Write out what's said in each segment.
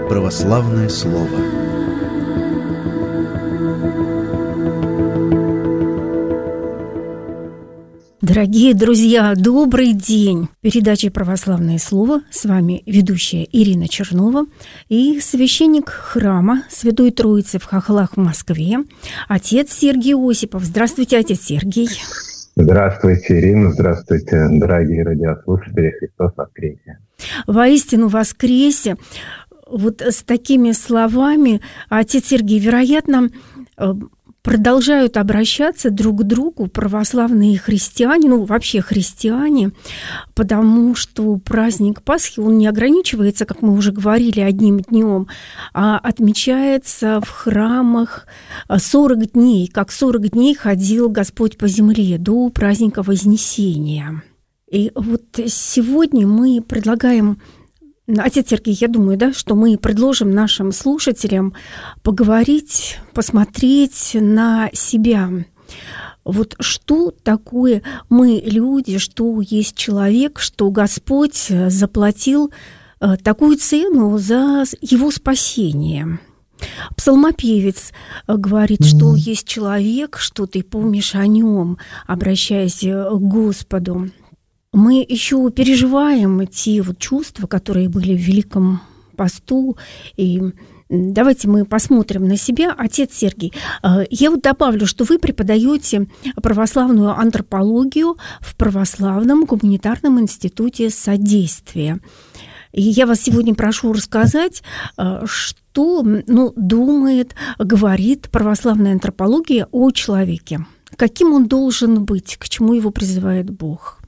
Православное слово. Дорогие друзья, добрый день! В передаче «Православное слово» с вами ведущая Ирина Чернова и священник храма Святой Троицы в Хохлах в Москве, отец Сергий Осипов. Здравствуйте, отец Сергий. Здравствуйте, Ирина, здравствуйте, дорогие радиослушатели, Христос воскресе. Воистину воскресе. Вот с такими словами, отец Сергий, вероятно, продолжают обращаться друг к другу православные христиане, вообще христиане, потому что праздник Пасхи, он не ограничивается, как мы уже говорили, одним днем, а отмечается в храмах 40 дней, как 40 дней ходил Господь по земле до праздника Вознесения. И вот сегодня мы предлагаем, отец Сергей, я думаю, что мы предложим нашим слушателям поговорить, посмотреть на себя. Вот что такое мы люди, что есть человек, что Господь заплатил такую цену за его спасение. Псалмопевец говорит, что есть человек, что ты помнишь о нем, обращаясь к Господу. Мы еще переживаем те чувства, которые были в Великом посту, и давайте мы посмотрим на себя. Отец Сергий, я добавлю, что вы преподаете православную антропологию в Православном гуманитарном институте содействия. И я вас сегодня прошу рассказать, что думает, говорит православная антропология о человеке. Каким он должен быть, к чему его призывает Бог?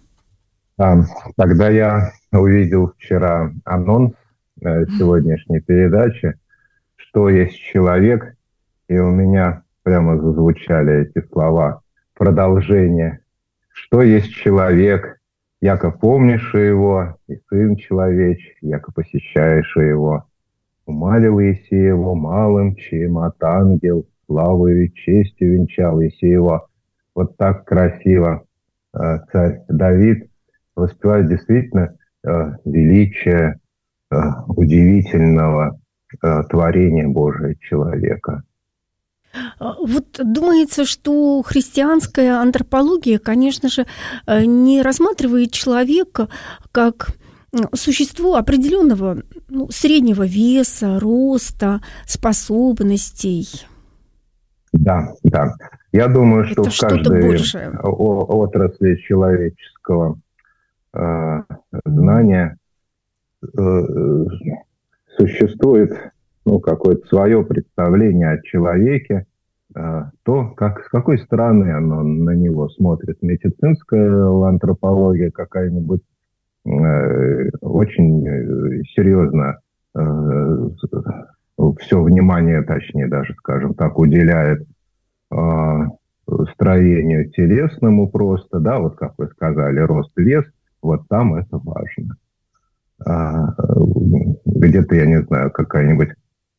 Тогда я увидел вчера анонс сегодняшней передачи, что есть человек, и у меня прямо зазвучали эти слова, продолжение. Что есть человек, яко помнишь его, и сын человечий, яко посещаешь его. Умалил Иси его малым, чем от ангел, славою и честью венчал Иси его. Вот так красиво царь Давид воспевает действительно величие удивительного творения Божия человека. Вот думается, что христианская антропология, конечно же, не рассматривает человека как существо определенного среднего веса, роста, способностей. Да. Я думаю, что в каждой отрасли человеческого знания существует какое-то свое представление о человеке, то, с какой стороны оно на него смотрит. Медицинская антропология какая-нибудь очень серьезно все внимание, точнее даже, скажем так, уделяет строению телесному просто, вот как вы сказали, рост, вес, вот там это важно. Где-то, я не знаю, какая-нибудь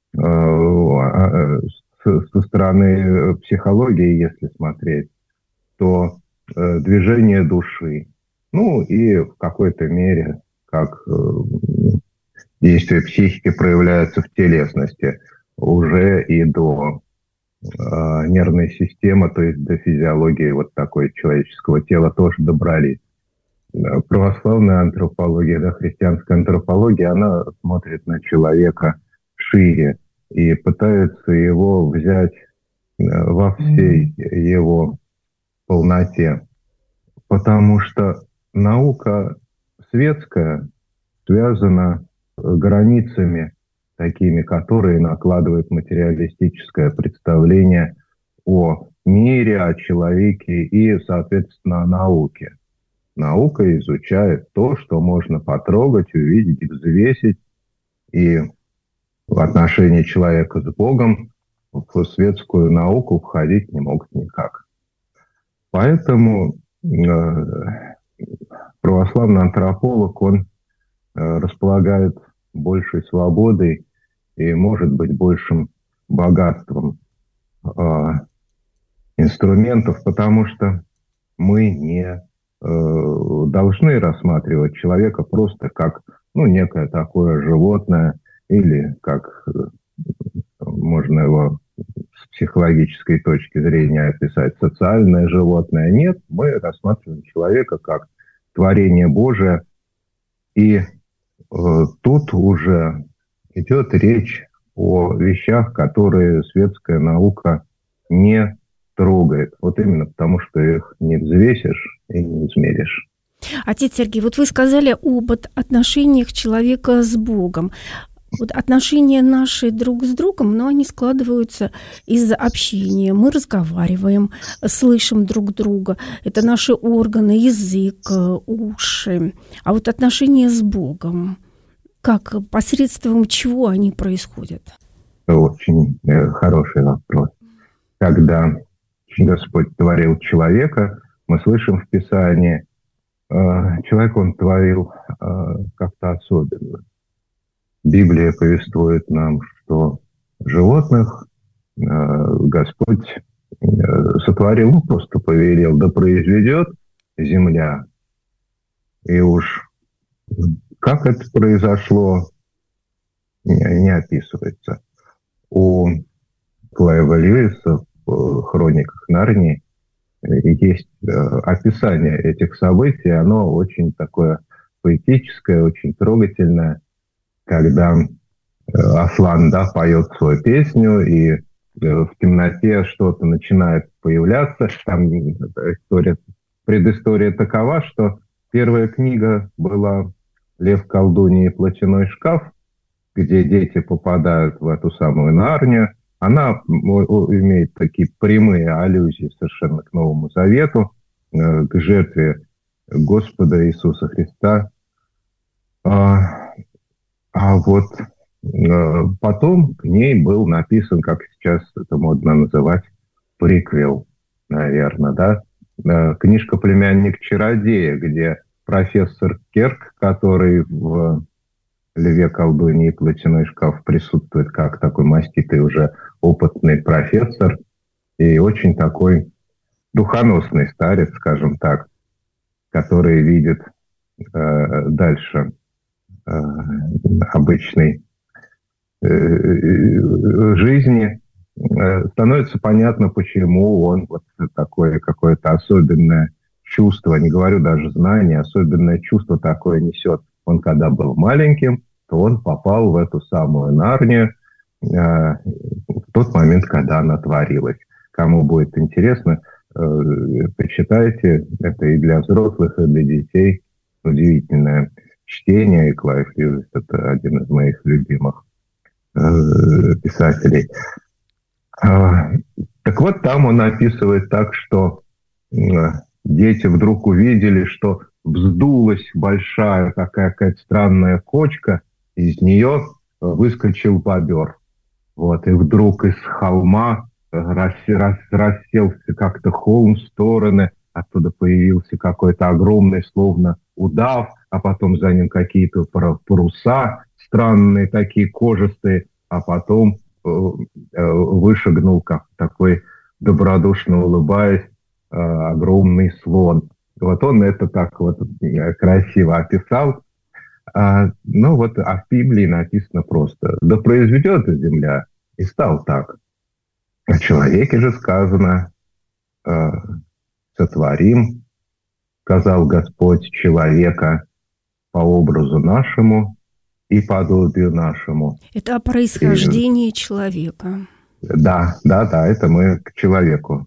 со стороны психологии, если смотреть, то движение души, и в какой-то мере, как действие психики проявляется в телесности, уже и до нервной системы, то есть до физиологии вот такой человеческого тела тоже добрались. Православная антропология, христианская антропология, она смотрит на человека шире и пытается его взять во всей его полноте. Потому что наука светская связана с границами такими, которые накладывают материалистическое представление о мире, о человеке и, соответственно, о науке. Наука изучает то, что можно потрогать, увидеть, взвесить, и в отношении человека с Богом в светскую науку входить не могут никак. Поэтому православный антрополог, он располагает большей свободой и, может быть, большим богатством инструментов, потому что мы не должны рассматривать человека просто как некое такое животное или, как можно его с психологической точки зрения описать, социальное животное. Нет, мы рассматриваем человека как творение Божие. И тут уже идет речь о вещах, которые светская наука не трогает. Вот именно потому, что их не взвесишь и не измеришь. Отец Сергей, вот вы сказали об отношениях человека с Богом. Вот отношения наши друг с другом, но они складываются из общения. Мы разговариваем, слышим друг друга. Это наши органы, язык, уши. А вот отношения с Богом, как, посредством чего они происходят? Очень хороший вопрос. Когда Господь творил человека, мы слышим в Писании, человек Он творил как-то особенно. Библия повествует нам, что животных Господь сотворил, просто повелел, да произведет земля. И уж как это произошло, не описывается. У Клайва Льюиса в «Хрониках Нарнии» есть описание этих событий. Оно очень такое поэтическое, очень трогательное. Когда Аслан, да, поет свою песню, и в темноте что-то начинает появляться. Там предыстория такова, что первая книга была «Лев, колдунья и платяной шкаф», где дети попадают в эту самую Нарнию. Она имеет такие прямые аллюзии совершенно к Новому Завету, к жертве Господа Иисуса Христа. А вот потом к ней был написан, как сейчас это модно называть, приквел, наверное, да? Книжка «Племянник чародея», где профессор Керк, который в «Льве, колдунье и платяной шкаф» присутствует как такой маститый уже опытный профессор и очень такой духоносный старец, скажем так, который видит дальше обычной жизни, становится понятно, почему он вот такое какое-то особенное чувство, не говорю даже знание, особенное чувство такое несет. Он когда был маленьким, то он попал в эту самую Нарнию в тот момент, когда она творилась. Кому будет интересно, почитайте. Это и для взрослых, и для детей удивительное чтение. И Клайв Льюис — это один из моих любимых писателей. Так вот, там он описывает так, что дети вдруг увидели, что вздулась большая такая какая-то странная кочка, из нее выскочил бобер. Вот, и вдруг из холма расселся как-то холм в стороны, оттуда появился какой-то огромный, словно удав, а потом за ним какие-то паруса странные, такие кожистые, а потом вышагнул, как такой добродушно улыбаясь, огромный слон. Вот он это так вот красиво описал. Ну вот, а в Библии написано просто: «Да произведет земля», и стал так. О человеке же сказано: «Сотворим, сказал Господь, человека по образу нашему и подобию нашему». Это о происхождении человека. Да, это мы к человеку,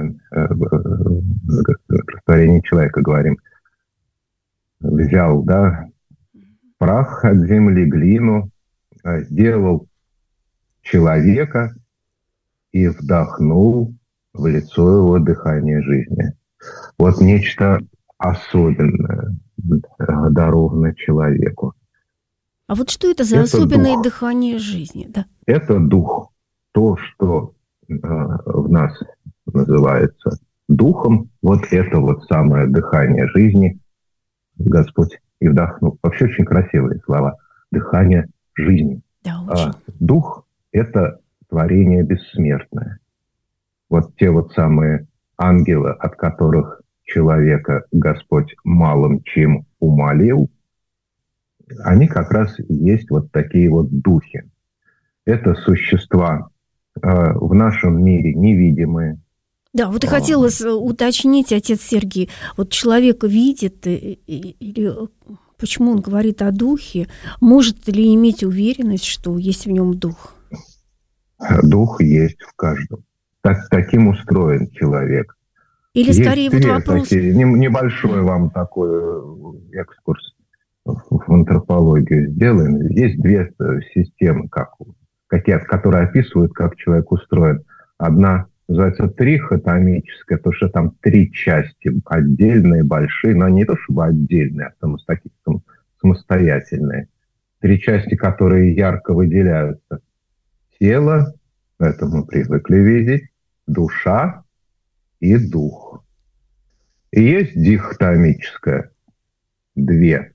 творение человека говорим. Взял, да, прах от земли, глину, сделал человека и вдохнул в лицо его дыхание жизни. Вот нечто особенное даровано человеку. А вот что это за особенное дух, дыхание жизни? Да? Это дух. То, что в нас называется духом, вот это вот самое дыхание жизни Господь и вдохнул. Вообще очень красивые слова. Дыхание жизни. Да, очень. Дух — это творение бессмертное. Вот те вот самые ангелы, от которых человека Господь малым чем умолил, они как раз и есть вот такие вот духи. Это существа в нашем мире невидимые. Да, вот и хотелось уточнить, отец Сергий, вот человек видит или почему он говорит о духе, может ли иметь уверенность, что есть в нем дух? Дух есть в каждом. Таким устроен человек. Или скорее вот вопрос... Небольшой вам такой экскурс в антропологию сделаем. Есть две системы, которые описывают, как человек устроен. Одна называется трихотомическая, потому что там три части отдельные, большие, но не то чтобы отдельные, а самостоятельные. Три части, которые ярко выделяются. Тело, это мы привыкли видеть, душа и дух. И есть дихотомическая, две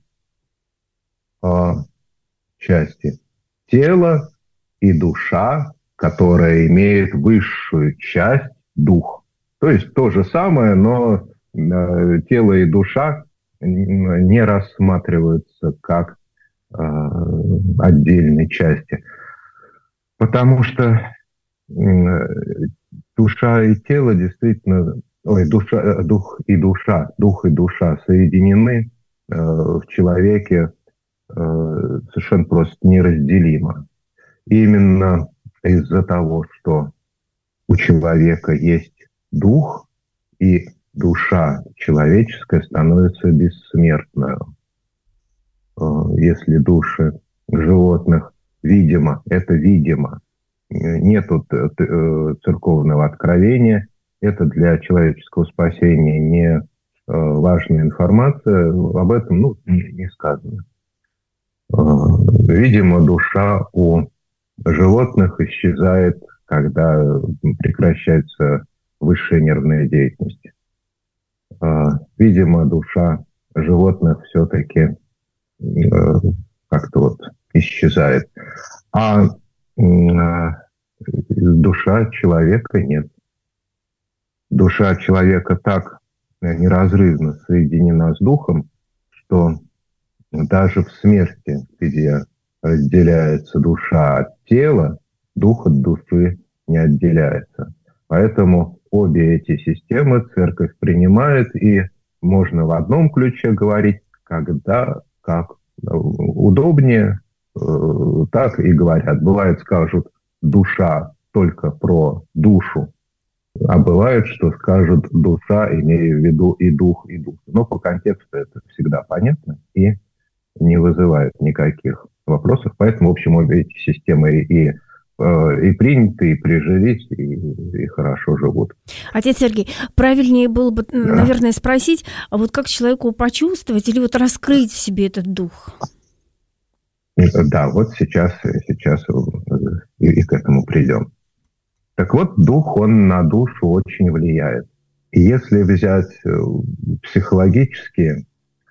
части. Тело и душа, которая имеет высшую часть, дух. То есть то же самое, но тело и душа не рассматриваются как отдельные части. Потому что душа и тело действительно, дух и душа соединены в человеке совершенно просто неразделимо. Именно из-за того, что у человека есть дух, и душа человеческая становится бессмертной. Если души животных видимо, это видимо. Нету церковного откровения. Это для человеческого спасения не важная информация. Об этом не сказано. Видимо, душа у животных исчезает, когда прекращается высшая нервная деятельность. Видимо, душа животных все-таки как-то вот исчезает. А душа человека нет. Душа человека так неразрывно соединена с духом, что даже в смерти, где разделяется душа от тела, дух от души не отделяется. Поэтому обе эти системы церковь принимает, и можно в одном ключе говорить, когда как удобнее, так и говорят. Бывает, скажут, душа только про душу, а бывает, что скажут душа, имея в виду и дух, и дух. Но по контексту это всегда понятно и не вызывает никаких вопросов. Поэтому, в общем, обе эти системы и приняты, и прижились, и хорошо живут. Отец Сергий, правильнее было бы, наверное, спросить, а вот как человеку почувствовать или вот раскрыть в себе этот дух? Да, вот сейчас и к этому придем. Так вот, дух, он на душу очень влияет. И если взять психологическую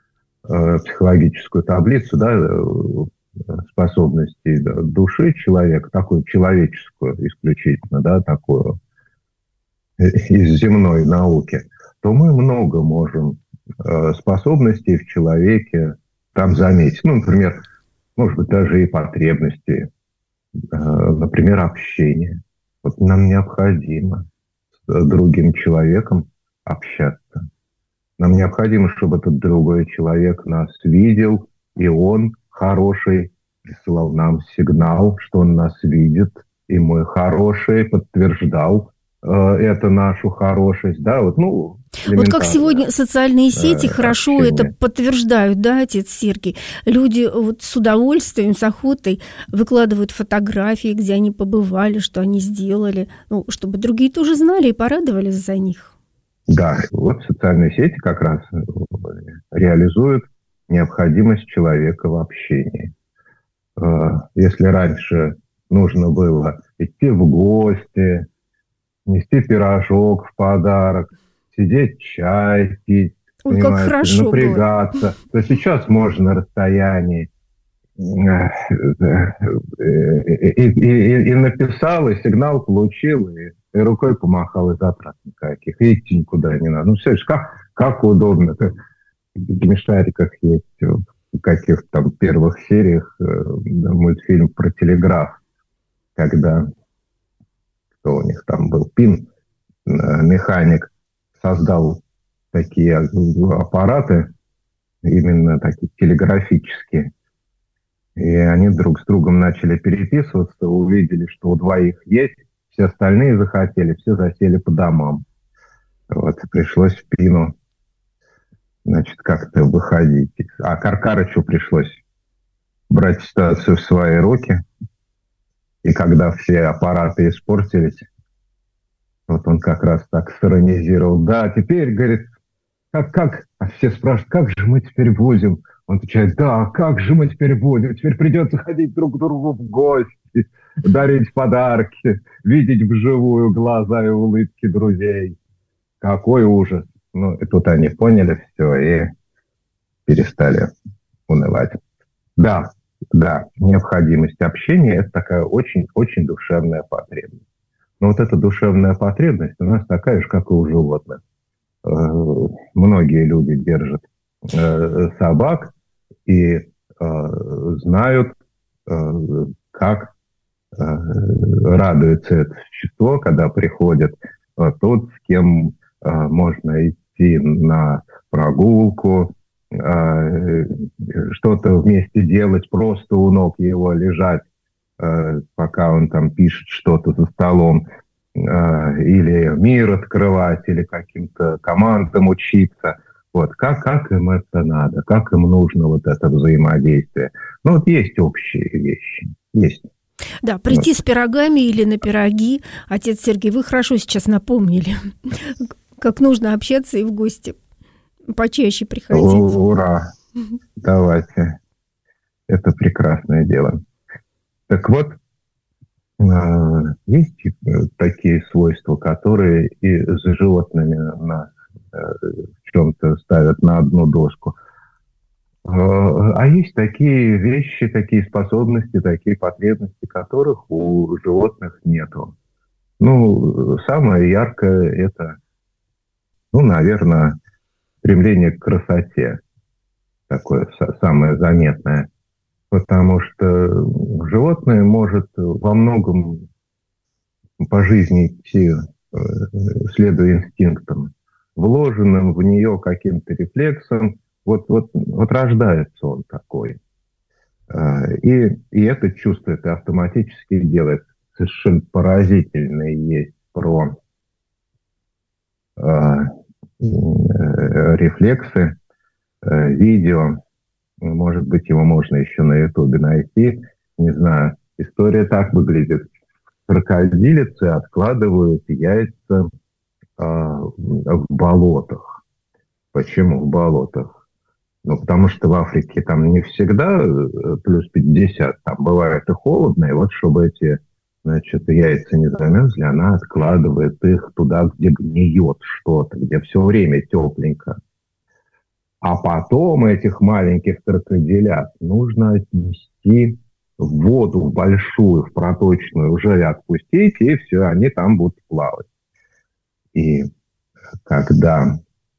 таблицу, способностей души человека, такую человеческую исключительно, такую из земной науки, то мы много можем способностей в человеке там заметить. Например, может быть, даже и потребности, например, общение. Вот нам необходимо с другим человеком общаться. Нам необходимо, чтобы этот другой человек нас видел, и он хороший присылал нам сигнал, что он нас видит, и мы хорошие, подтверждал это нашу хорошесть. Вот как сегодня социальные сети хорошо общение. Это подтверждают, отец Сергий? Люди вот с удовольствием, с охотой выкладывают фотографии, где они побывали, что они сделали, чтобы другие тоже знали и порадовались за них. Да, вот социальные сети как раз реализуют необходимость человека в общении. Если раньше нужно было идти в гости, нести пирожок в подарок, сидеть чай пить, напрягаться, то сейчас можно на расстоянии и написал, и сигнал получил, и рукой помахал, и затрат никаких, и идти никуда не надо. Все, как удобно. В смешариках есть каких-то там первых сериях мультфильм про телеграф, когда кто у них там был, Пин, механик, создал такие аппараты, именно такие телеграфические. И они друг с другом начали переписываться, увидели, что у двоих есть, все остальные захотели, все засели по домам. Вот, пришлось Пину, значит, как-то выходить. А Каркарычу пришлось брать ситуацию в свои руки. И когда все аппараты испортились, вот он как раз так сиронизировал. Да, теперь, говорит, как? А все спрашивают, как же мы теперь будем? Он отвечает, да, как же мы теперь будем? Теперь придется ходить друг к другу в гости, дарить подарки, видеть вживую глаза и улыбки друзей. Какой ужас. Ну, и тут они поняли все и перестали унывать. Да, необходимость общения – это такая очень-очень душевная потребность. Но вот эта душевная потребность у нас такая же, как и у животных. Многие люди держат собак и знают, как радуется это существо, когда приходит тот, с кем можно идти на прогулку, что-то вместе делать, просто у ног его лежать, пока он там пишет что-то за столом, или мир открывать, или каким-то командам учиться. Вот, как им это надо, как им нужно вот это взаимодействие. Ну, вот есть общие вещи, есть. Да, прийти с пирогами или на пироги. Отец Сергей, вы хорошо сейчас напомнили, как нужно общаться и в гости почаще приходить. Ура! Давайте. Это прекрасное дело. Так вот, есть такие свойства, которые и за животными нас в чем-то ставят на одну доску. А есть такие вещи, такие способности, такие потребности, которых у животных нету. Ну, самое яркое – это, наверное, стремление к красоте. Такое самое заметное. Потому что животное может во многом по жизни идти, следуя инстинктам, вложенным в нее каким-то рефлексом. Вот рождается он такой. И это чувство это автоматически делает. Совершенно поразительное есть про рефлексы, видео. Может быть, его можно еще на Ютубе найти. Не знаю. История так выглядит. Крокодилицы откладывают яйца в болотах. Почему в болотах? Потому что в Африке там не всегда плюс 50, там бывает и холодно, и вот чтобы эти, яйца не замерзли, она откладывает их туда, где гниет что-то, где все время тепленько. А потом этих маленьких крокодилят нужно отнести в воду большую, в проточную, уже отпустить, и все, они там будут плавать. И когда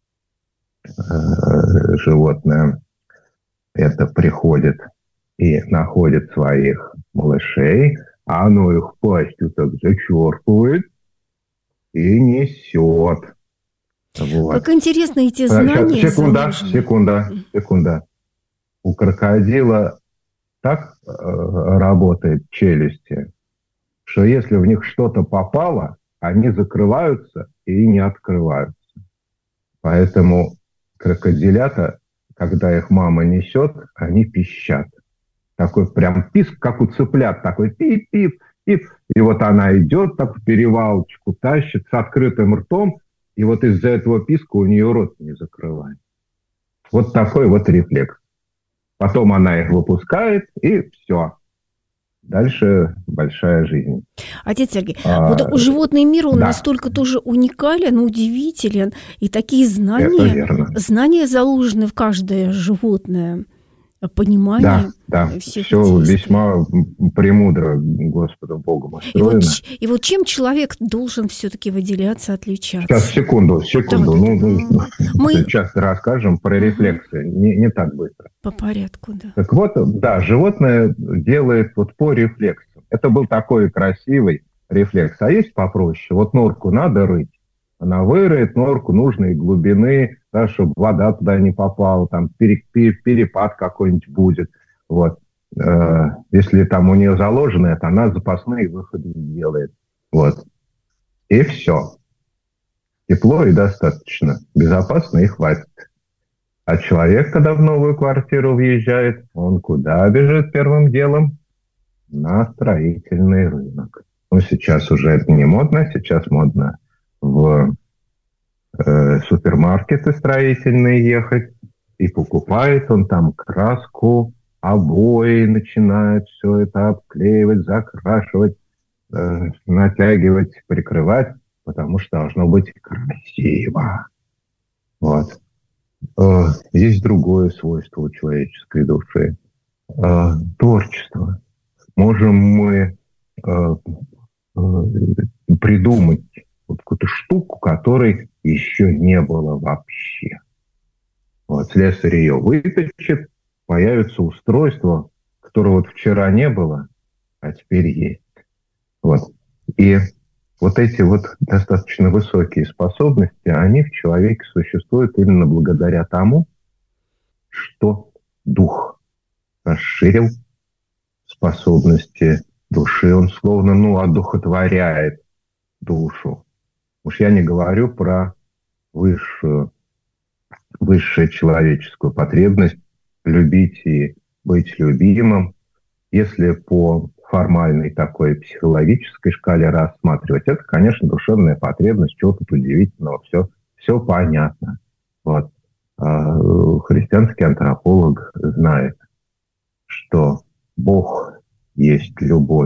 животное это приходит и находит своих малышей, а оно их пастью так зачерпывает и несет. Вот. Как интересно эти знания. Секунда. У крокодила так работает челюсти, что если в них что-то попало, они закрываются и не открываются. Поэтому крокодилята, когда их мама несет, они пищат. Такой прям писк, как у цыплят, такой пип-пип-пип. И вот она идет, так в перевалочку тащит с открытым ртом, и вот из-за этого писка у нее рот не закрывает. Вот такой вот рефлекс. Потом она их выпускает, и все. Дальше большая жизнь. Отец Сергей, вот животный мир, он настолько тоже уникален, удивителен, и такие знания заложены в каждое животное. понимание всех все действий. Весьма премудро Господом Богом устроено. И вот чем человек должен все-таки выделяться, отличаться? Сейчас, секунду. Мы сейчас расскажем про рефлексы. Не так быстро. По порядку, да. Так вот, животное делает по рефлексам. Это был такой красивый рефлекс. А есть попроще. Вот норку надо рыть. Она выроет норку нужной глубины, чтобы вода туда не попала, там перепад какой-нибудь будет. Вот. Если там у нее заложено это, она запасные выходы делает. Вот. И все. Тепло и достаточно. Безопасно и хватит. А человек, когда в новую квартиру въезжает, он куда бежит первым делом? На строительный рынок. Сейчас уже это не модно, сейчас модно в супермаркеты строительные ехать, и покупает он там краску, обои, начинает все это обклеивать, закрашивать, натягивать, прикрывать, потому что должно быть красиво. Вот. Есть другое свойство у человеческой души. Творчество. Можем мы придумать какую-то штуку, которой еще не было вообще. Вот, слесарь ее вытащит, появится устройство, которого вчера не было, а теперь есть. Вот. И вот эти достаточно высокие способности, они в человеке существуют именно благодаря тому, что дух расширил способности души. Он словно, одухотворяет душу. Уж я не говорю про высшую человеческую потребность любить и быть любимым. Если по формальной такой психологической шкале рассматривать, это, конечно, душевная потребность, чего тут удивительного, все понятно. Вот. Христианский антрополог знает, что Бог есть любовь.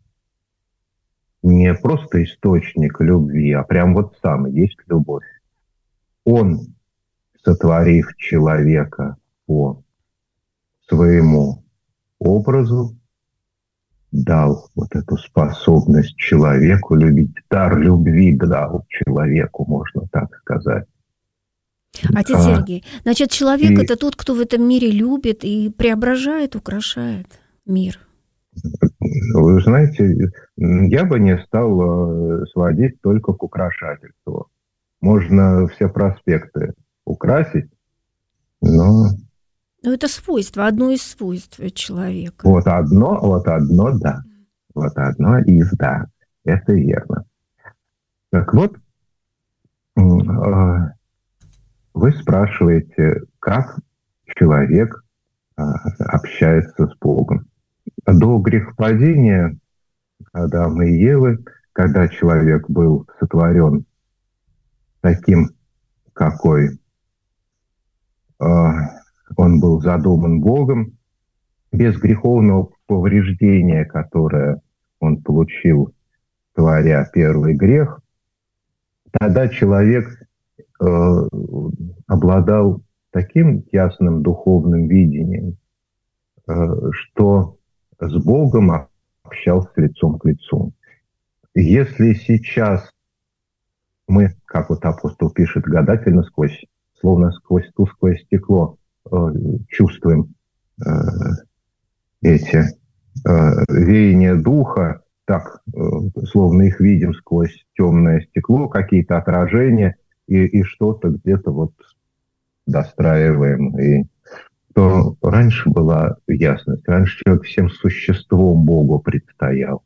Не просто источник любви, а прям сам есть любовь. Он, сотворив человека по своему образу, дал эту способность человеку любить. Дар любви дал человеку, можно так сказать. Отец Сергий, значит, человек это тот, кто в этом мире любит и преображает, украшает мир. Вы знаете, я бы не стал сводить только к украшательству. Можно все проспекты украсить, но... это свойство, одно из свойств человека. Одно, да. Одно из, да. Это верно. Так вот, вы спрашиваете, как человек общается с Богом. До грехопадения Адама и Евы, когда человек был сотворен таким, какой он был задуман Богом, без греховного повреждения, которое он получил, творя первый грех, тогда человек обладал таким ясным духовным видением, что с Богом общался лицом к лицу. Если сейчас мы, как апостол пишет, гадательно словно сквозь тусклое стекло чувствуем эти веяния духа, так, словно их видим сквозь темное стекло, какие-то отражения, и что-то где-то достраиваем. И то раньше была ясность, раньше человек всем существом Богу предстоял.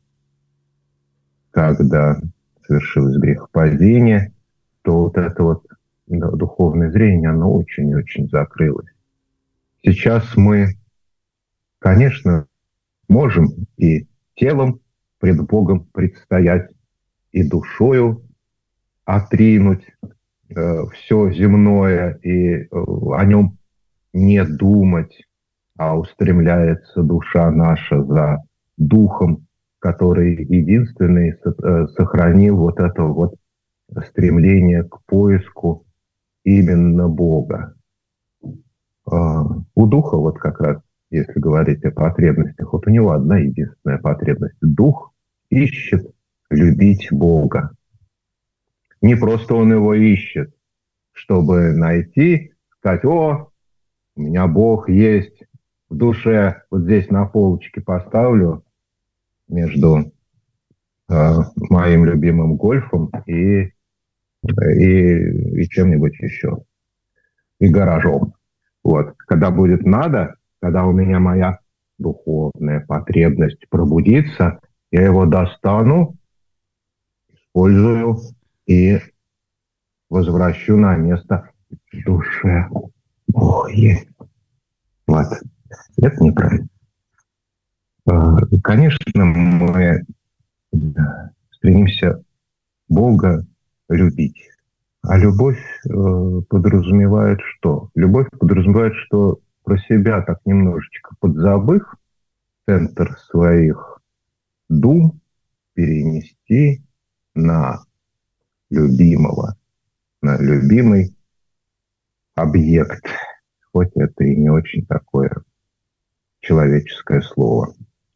Когда совершилось грехопадение, то это духовное зрение, оно очень-очень закрылось. Сейчас мы, конечно, можем и телом пред Богом предстоять, и душою отринуть все земное и о нем не думать, а устремляется душа наша за духом, который единственный сохранил это стремление к поиску именно Бога. У духа как раз если говорить о потребностях, вот у него одна единственная потребность. Дух ищет любить Бога. Не просто он его ищет, чтобы найти, сказать: о, у меня Бог есть в душе, вот здесь на полочке поставлю между моим любимым гольфом и чем-нибудь еще, и гаражом. Вот. Когда будет надо, когда у меня моя духовная потребность пробудится, я его достану, использую и возвращу на место в душе. Бог есть. Вот. Это неправильно. Конечно, мы стремимся Бога любить. А любовь подразумевает что? Любовь подразумевает, что про себя так немножечко подзабыв, центр своих дум перенести на любимого, на любимый объект. Хоть это и не очень такое человеческое слово.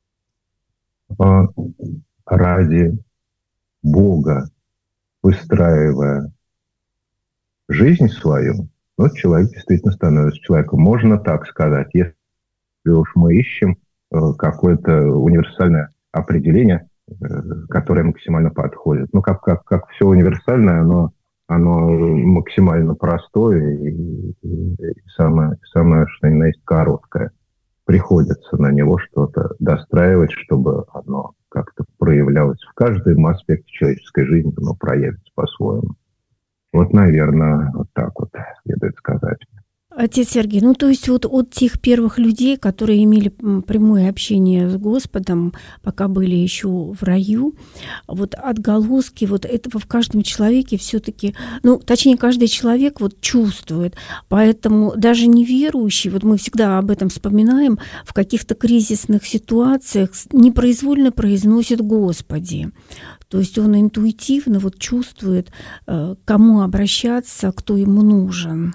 Ради Бога, выстраивая жизнь свою, вот человек действительно становится человеком. Можно так сказать, если уж мы ищем какое-то универсальное определение, которое максимально подходит. Ну, как все универсальное, оно максимально простое и самое, что ни на есть, короткое. Приходится на него что-то достраивать, чтобы оно как-то проявлялось в каждом аспекте человеческой жизни, оно проявится по-своему. Вот, наверное, вот так вот следует сказать. Отец Сергей, ну то есть вот от тех первых людей, которые имели прямое общение с Господом, пока были еще в раю, вот отголоски вот этого в каждом человеке все-таки, ну точнее каждый человек вот чувствует, поэтому даже неверующий, вот мы всегда об этом вспоминаем, в каких-то кризисных ситуациях непроизвольно произносит «Господи». То есть он интуитивно вот чувствует, кому обращаться, кто ему нужен.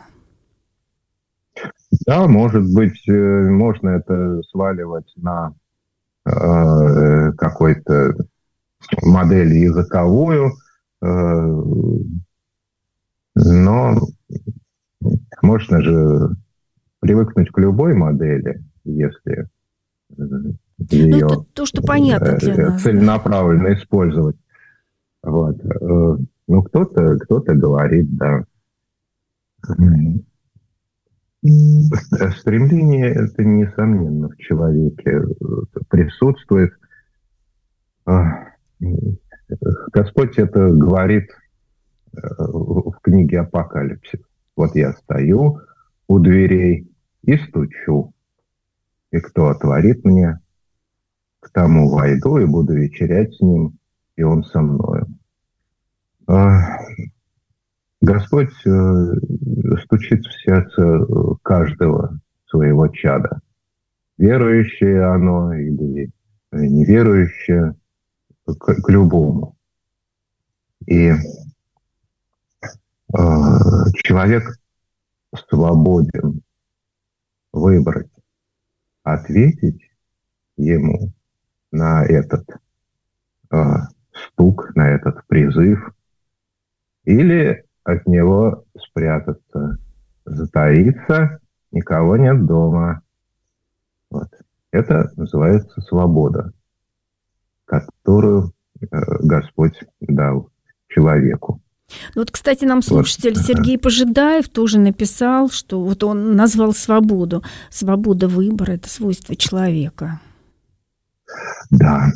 Да, может быть, можно это сваливать на какой-то модель языковую, но можно же привыкнуть к любой модели, если ее то, что понятно для нас, целенаправленно использовать. Вот. Ну, кто-то говорит, да. Стремление это, несомненно, в человеке присутствует. Господь это говорит в книге «Апокалипсис». Вот я стою у дверей и стучу. И кто отворит мне, к тому войду и буду вечерять с ним, и он со мною. Господь стучит в сердце каждого своего чада. Верующее оно или неверующее, к любому. И человек свободен выбрать, ответить ему на этот стук, на этот призыв, или от него спрятаться, затаиться, никого нет дома. Вот. Это называется свобода, которую Господь дал человеку. Вот, кстати, нам слушатель Сергей Пожидаев тоже написал, что вот он назвал свободу. Свобода выбора – это свойство человека. Да.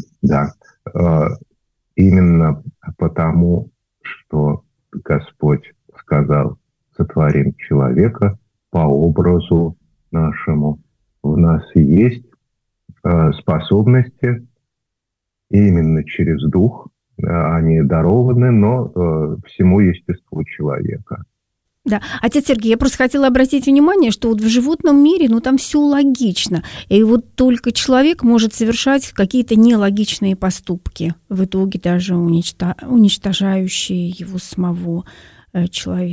Именно потому, что Господь сказал: сотворим человека по образу нашему. В нас есть способности, именно через дух, они дарованы, но всему естеству человека. Да, отец Сергей, я просто хотела обратить внимание, что вот в животном мире, ну там все логично, и вот только человек может совершать какие-то нелогичные поступки, в итоге даже уничтожающие его самого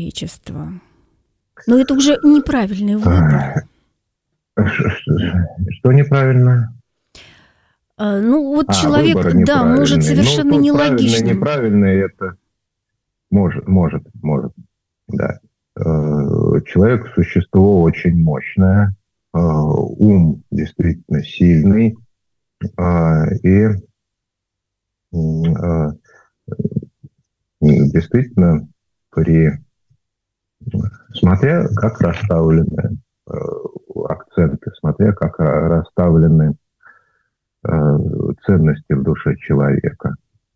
человечества. Но это уже неправильный выбор. Что неправильно? Ну, вот человек, да, может совершенно нелогично. Неправильный, это может, да. Человек – существо очень мощное, ум действительно сильный, и действительно смотря как расставлены акценты, смотря как расставлены ценности в душе человека.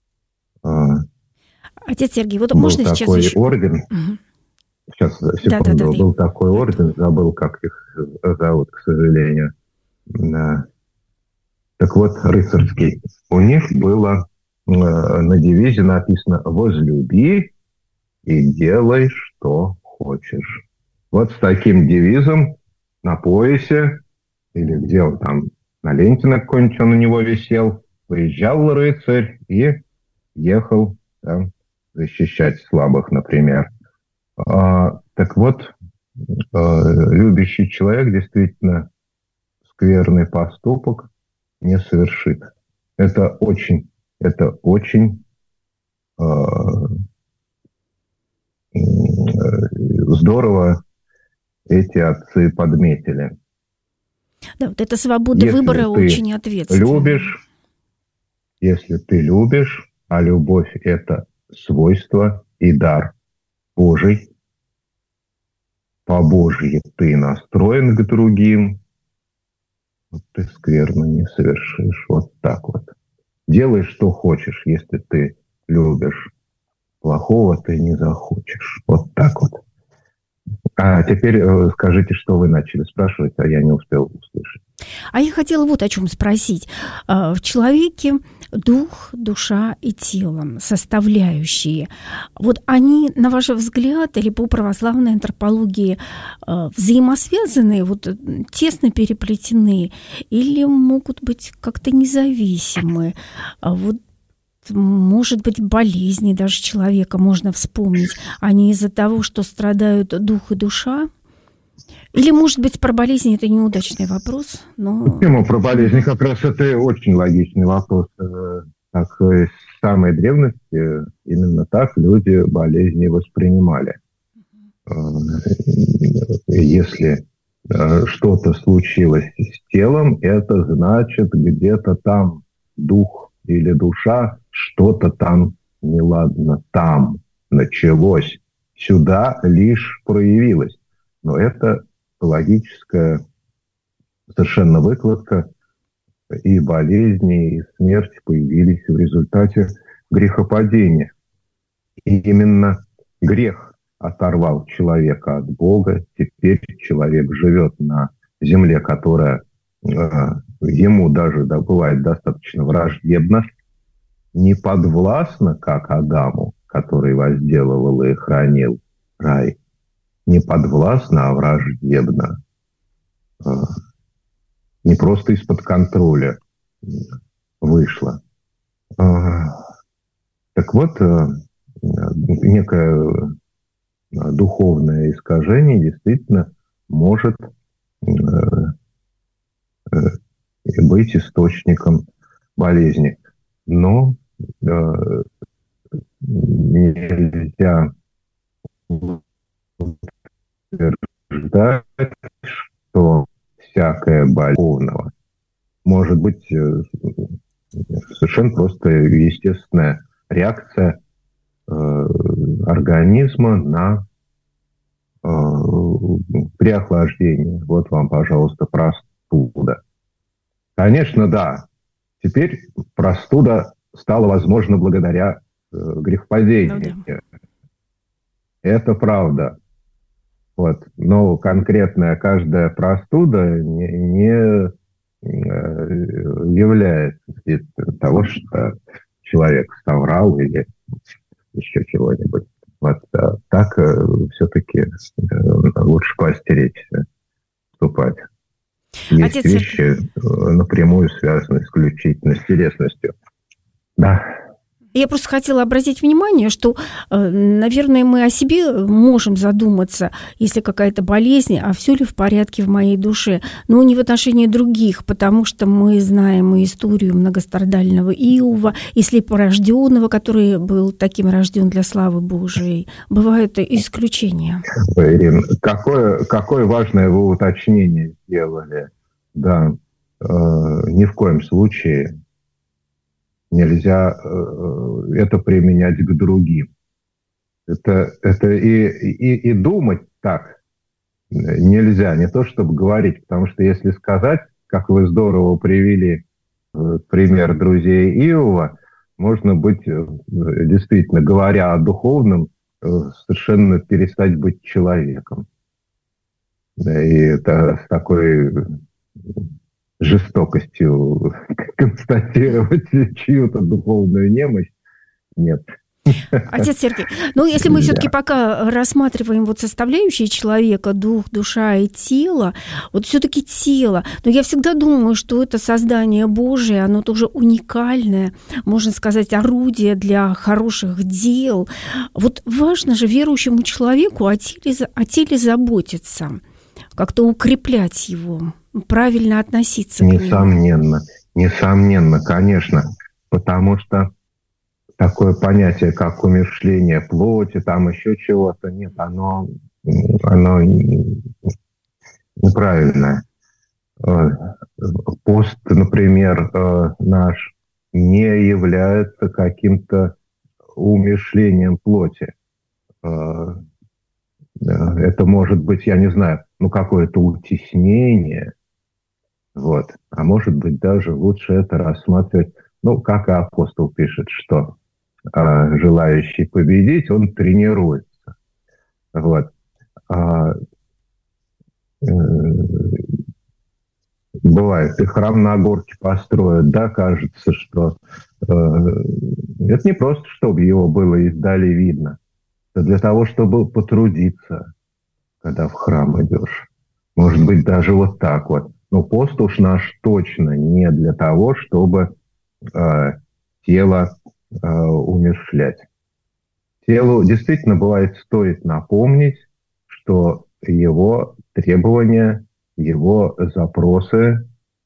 Отец Сергей, вот можно сейчас такой еще... орден, сейчас, секунду, да. Был такой орден, забыл, как их зовут, к сожалению. Так вот, рыцарский. У них было на девизе написано «Возлюби и делай, что хочешь». Вот с таким девизом на поясе, или где он там, на ленте на какой-нибудь он у него висел, выезжал рыцарь и ехал там защищать слабых, например. Так вот, любящий человек действительно скверный поступок не совершит. Это очень здорово эти отцы подметили. Да, вот эта свобода выбора очень ответственна. Если ты любишь, а любовь – это свойство и дар Божий, по-божьи ты настроен к другим, вот ты скверно не совершишь. Вот так вот. Делай, что хочешь, если ты любишь. Плохого ты не захочешь. Вот так вот. А теперь скажите, что вы начали спрашивать, а я не успел услышать. А я хотела вот о чем спросить. В человеке дух, душа и тело, составляющие, вот они, на ваш взгляд, или по православной антропологии, взаимосвязаны, вот тесно переплетены, или могут быть как-то независимы? Вот, может быть, болезни даже человека можно вспомнить, а не из-за того, что страдают дух и душа? Или, может быть, про болезни это неудачный вопрос, но... Тему про болезни как раз это очень логичный вопрос. Так, с самой древности именно так люди болезни воспринимали. Если что-то случилось с телом, это значит, где-то там дух или душа, что-то там неладно, там началось, сюда лишь проявилось. Но это логическая совершенно выкладка, и болезни, и смерть появились в результате грехопадения. И именно грех оторвал человека от Бога. Теперь человек живет на земле, которая ему даже бывает достаточно враждебна, не подвластна, как Адаму, который возделывал и хранил рай, не подвластна, а враждебна. Не просто из-под контроля вышла. Так вот, некое духовное искажение действительно может быть источником болезни. Но нельзя утверждать, что всякая болезнь духовного может быть совершенно просто естественная реакция организма на переохлаждение. Вот вам, пожалуйста, простуда. Конечно, да. Теперь простуда стала возможна благодаря грехопадению. Ну, да. Это правда. Вот. Но конкретная каждая простуда не является того, что человек соврал или еще чего-нибудь. Вот так все-таки лучше поостеречься вступать. Есть вещи, напрямую связаны исключительно с телесностью. Да. Я просто хотела обратить внимание, что, наверное, мы о себе можем задуматься, если какая-то болезнь, а все ли в порядке в моей душе, но не в отношении других, потому что мы знаем и историю многострадального Иова, и слепорожденного, который был таким рожден для славы Божией. Бывают исключения. Ирина, какое важное вы уточнение сделали. Да, ни в коем случае нельзя это применять к другим. Это и думать так нельзя, не то чтобы говорить, потому что если сказать, как вы здорово привели пример друзей Иова, можно быть, действительно, говоря о духовном, совершенно перестать быть человеком. И это с такой жестокостью констатировать чью-то духовную немощь нет. Отец Сергей, если мы все-таки пока рассматриваем составляющие человека, дух, душа и тело, все-таки тело, но я всегда думаю, что это создание Божие, оно тоже уникальное, можно сказать, орудие для хороших дел. Важно же верующему человеку о теле заботиться, как-то укреплять его, правильно относиться к нему. Несомненно, конечно, потому что такое понятие, как умерщвление плоти, там еще чего-то, нет, оно неправильное. Пост, например, наш не является каким-то умерщвлением плоти. Это может быть, я не знаю, какое-то утеснение, а может быть даже лучше это рассматривать, как и апостол пишет, что желающий победить, он тренируется. Бывает, и храм на горке построят, да, кажется, что это не просто, чтобы его было издали видно, это для того, чтобы потрудиться, когда в храм идешь. Может быть, даже так. Но пост уж наш точно не для того, чтобы тело умерщвлять. Телу действительно, бывает, стоит напомнить, что его требования, его запросы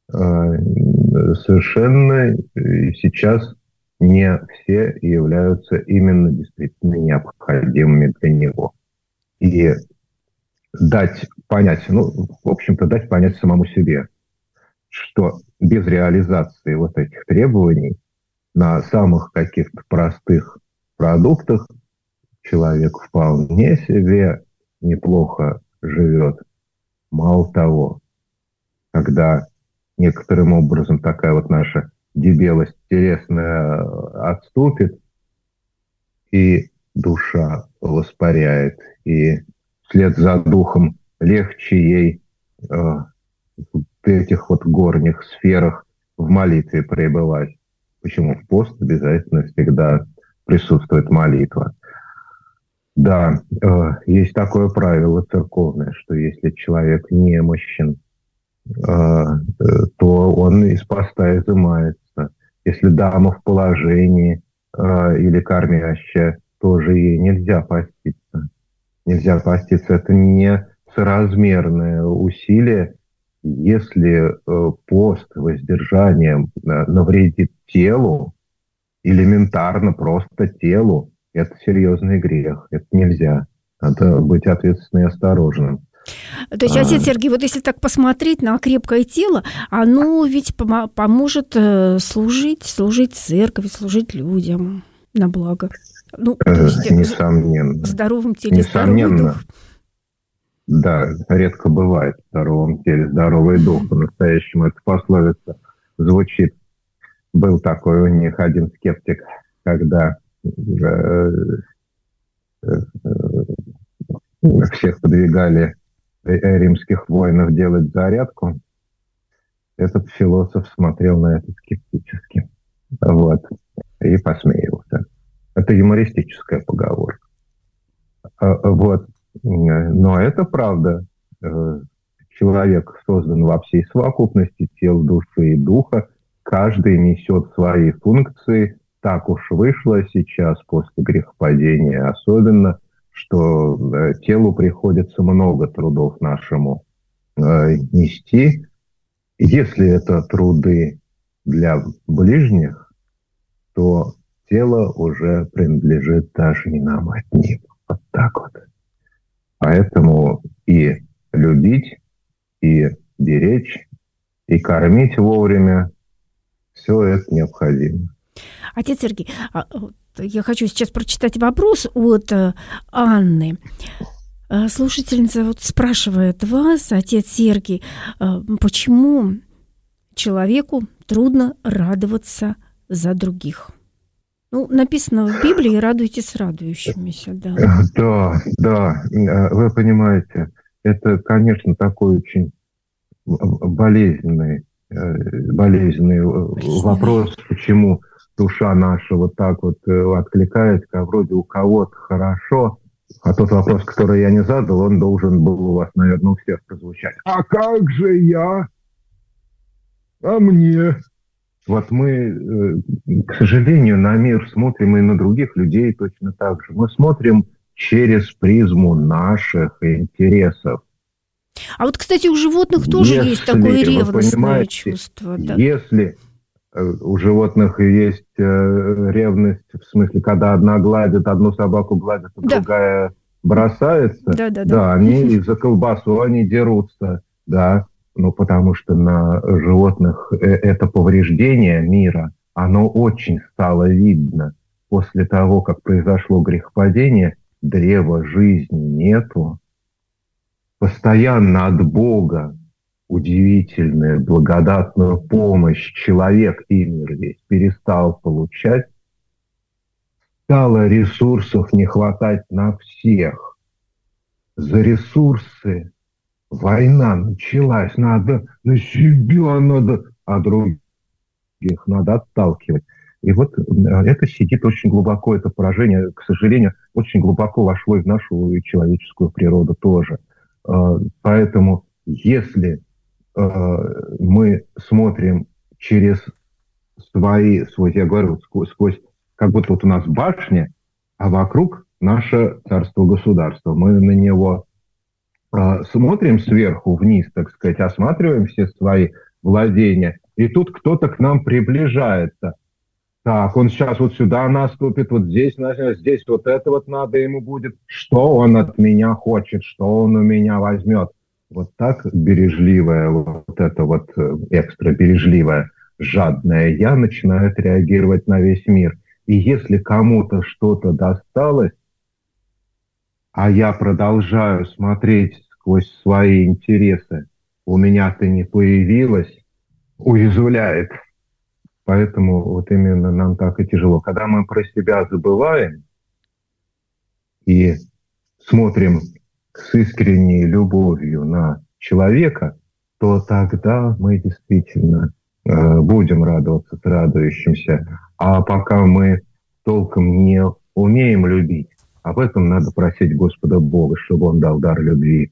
совершенно сейчас не все являются именно действительно необходимыми для него. И дать понять, дать понять самому себе, что без реализации этих требований на самых каких-то простых продуктах человек вполне себе неплохо живет. Мало того, когда некоторым образом такая наша дебелость телесная отступит, и душа воспаряет, и вслед за духом легче ей в этих горних сферах в молитве пребывать. Почему в пост обязательно всегда присутствует молитва? Да, есть такое правило церковное, что если человек немощен, то он из поста изымается. Если дама в положении или кормящая, тоже ей нельзя поститься. Нельзя поститься. Это не соразмерное усилие. Если пост воздержанием навредит телу, элементарно просто телу, это серьезный грех. Это нельзя. Надо быть ответственным и осторожным. То есть, отец Сергей, если так посмотреть на крепкое тело, оно ведь поможет служить церкви, служить людям на благо. Несомненно. В здоровом теле здоровый дух. Да, редко бывает в здоровом теле здоровый дух. По-настоящему эта пословица звучит. Был такой у них один скептик, когда всех подвигали римских воинов делать зарядку. Этот философ смотрел на это скептически. И посмеивался. Это юмористическая поговорка. Но это правда. Человек создан во всей совокупности тел, души и духа. Каждый несет свои функции так уж вышло сейчас после грехопадения, особенно, что телу приходится много трудов нашему нести. Если это труды для ближних, то тело уже принадлежит даже не нам одним. Вот так вот. Поэтому и любить, и беречь, и кормить вовремя — все это необходимо. Отец Сергей, я хочу сейчас прочитать вопрос от Анны. Слушательница спрашивает вас, отец Сергий, почему человеку трудно радоваться за других? Написано в Библии: радуйтесь радующимися. Да, вы понимаете, это, конечно, такой очень болезненный вопрос, почему душа наша вот так вот откликается, как вроде у кого-то хорошо, а тот вопрос, который я не задал, он должен был у вас, наверное, у всех прозвучать. А как же я? А мне? Вот мы, к сожалению, на мир смотрим и на других людей точно так же. Мы смотрим через призму наших интересов. А вот, кстати, у животных тоже есть такое ревностное чувство. Да? Если у животных есть ревность, в смысле, когда одна гладит, одну собаку гладит, а другая бросается, да, они из-за колбасу, они дерутся, да, потому что на животных это повреждение мира, оно очень стало видно. После того, как произошло грехопадение, древа жизни нету. Постоянно от Бога удивительную, благодатную помощь человек и мир весь перестал получать. Стало ресурсов не хватать на всех. За ресурсы война началась. Надо на себя, а других надо отталкивать. И вот это сидит очень глубоко, это поражение, к сожалению, очень глубоко вошло и в нашу человеческую природу тоже. Поэтому если мы смотрим через свой, я говорю, сквозь, как будто вот у нас башня, а вокруг наше царство-государство. Мы на него смотрим сверху вниз, так сказать, осматриваем все свои владения, и тут кто-то к нам приближается. Так, он сейчас вот сюда наступит, вот здесь вот это вот надо ему будет. Что он от меня хочет, что он у меня возьмет? Вот так бережливая, вот это вот экстра бережливая, жадная я начинает реагировать на весь мир. И если кому-то что-то досталось, а я продолжаю смотреть сквозь свои интересы, у меня-то не появилось, уязвляет. Поэтому вот именно нам так и тяжело. Когда мы про себя забываем и смотрим с искренней любовью на человека, то тогда мы действительно будем радоваться с радующимся. А пока мы толком не умеем любить, об этом надо просить Господа Бога, чтобы Он дал дар любви,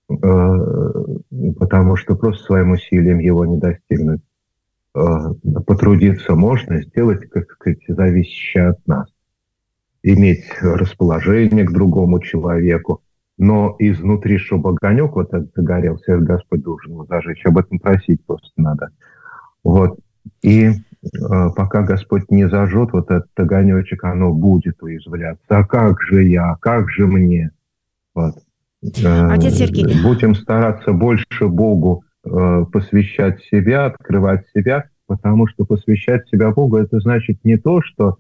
потому что просто своим усилием его не достигнуть. Потрудиться можно, сделать, как сказать, зависящее от нас. Иметь расположение к другому человеку, но изнутри, чтобы огонек вот этот загорелся, Господь должен его зажечь. Об этом просить просто надо. Вот. И пока Господь не зажжет вот этот огонечек, оно будет уязвляться. А как же я, как же мне? Вот. Отец Сергей. Будем стараться больше Богу посвящать себя, открывать себя, потому что посвящать себя Богу — это значит не то, что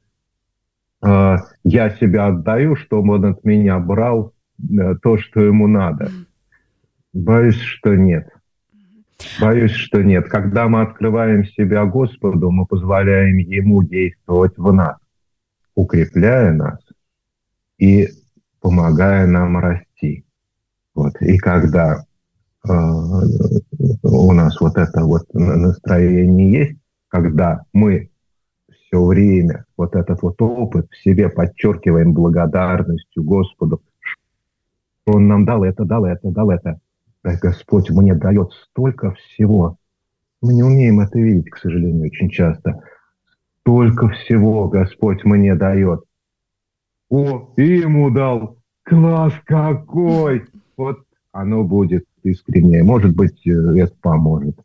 я себя отдаю, чтобы Он от меня брал то, что ему надо. Боюсь, что нет. Боюсь, что нет. Когда мы открываем себя Господу, мы позволяем Ему действовать в нас, укрепляя нас и помогая нам расти. Вот. И когда у нас вот это вот настроение есть, когда мы все время вот этот вот опыт в себе подчеркиваем благодарностью Господу, что Он нам дал это. Господь мне дает столько всего. Мы не умеем это видеть, к сожалению, очень часто. столько всего Господь мне дает. О, и ему дал. Класс какой! Вот оно будет искреннее. Может быть, это поможет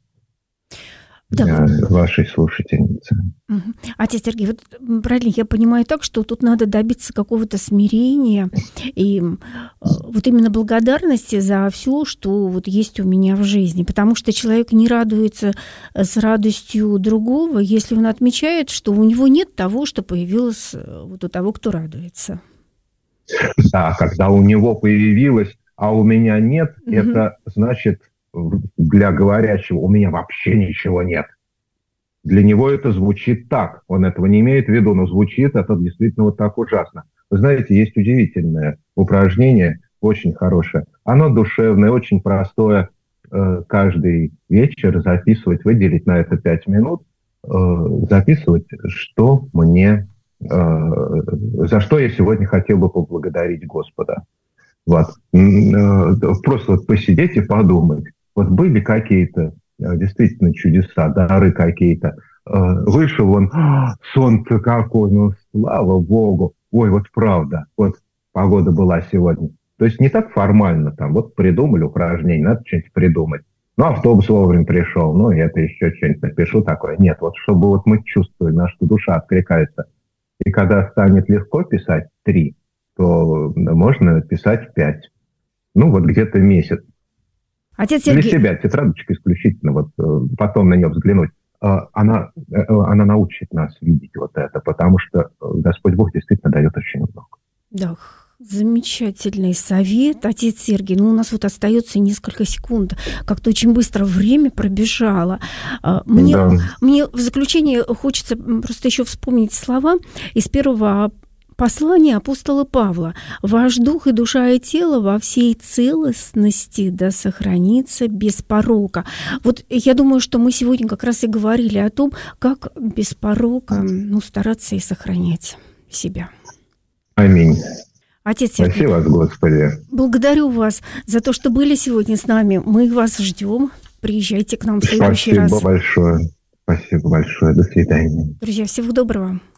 вашей слушательнице. Отец Сергей, вот правильно я понимаю так, что тут надо добиться какого-то смирения и вот именно благодарности за все, что вот есть у меня в жизни, потому что человек не радуется с радостью другого, если он отмечает, что у него нет того, что появилось вот у того, кто радуется. Да, когда у него появилось, а у меня нет, это значит, для говорящего у меня вообще ничего нет. Для него это звучит так. Он этого не имеет в виду, но звучит это действительно вот так ужасно. Вы знаете, есть удивительное упражнение, очень хорошее. Оно душевное, очень простое. Каждый вечер записывать, выделить на это 5 минут, записывать, что мне, за что я сегодня хотел бы поблагодарить Господа. Вот. Просто вот посидеть и подумать. Вот были какие-то действительно чудеса, дары какие-то. Вышел он, солнце какое, ну слава Богу. Ой, вот правда, вот погода была сегодня. То есть не так формально, там, вот придумали упражнение, надо что-нибудь придумать. Ну, автобус вовремя пришел, ну, это еще что-нибудь напишу такое. Нет, вот чтобы вот мы чувствовали, наша душа откликается. И когда станет легко писать 3, то можно писать 5. Ну, вот где-то месяц. Отец Сергей... Для себя тетрадочка исключительно, вот потом на нее взглянуть. Она научит нас видеть вот это, потому что Господь Бог действительно дает очень много. Да, замечательный совет, отец Сергей. Ну, у нас вот остается несколько секунд. Как-то очень быстро время пробежало. Мне в заключение хочется просто еще вспомнить слова из первого послание апостола Павла. «Ваш дух и душа и тело во всей целостности да сохранится без порока». Вот я думаю, что мы сегодня как раз и говорили о том, как без порока стараться и сохранять себя. Аминь. Отец Сергей, спасибо вас, Господи. Благодарю вас за то, что были сегодня с нами. Мы вас ждем. Приезжайте к нам в следующий раз. Спасибо большое. Спасибо большое. До свидания. Друзья, всего доброго.